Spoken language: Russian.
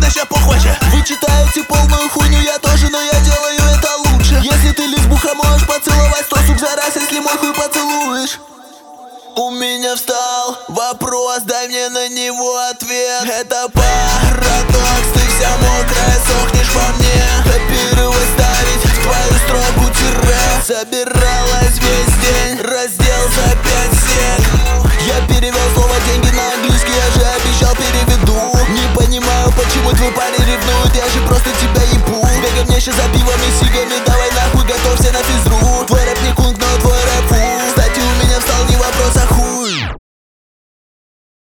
на себя похоже. Вы читаете полную хуйню, я тоже, но я делаю это лучше. Если ты лесбуха, можешь поцеловать 100 сук за раз, если мой хуй поцелуешь. У меня встал вопрос, дай мне на него ответ. Это парадокс, ты вся мокрая, сохнешь по мне. Копировать, ставить в твою строку тире. Собиралась весь день, раздел за 5 сек. Я перевел слово деньги на английский, я же обещал переведу. Не понимаю, почему твой парень ревнует, я же просто тебя ебу. Бегай мне сейчас за пивом и сигаретами.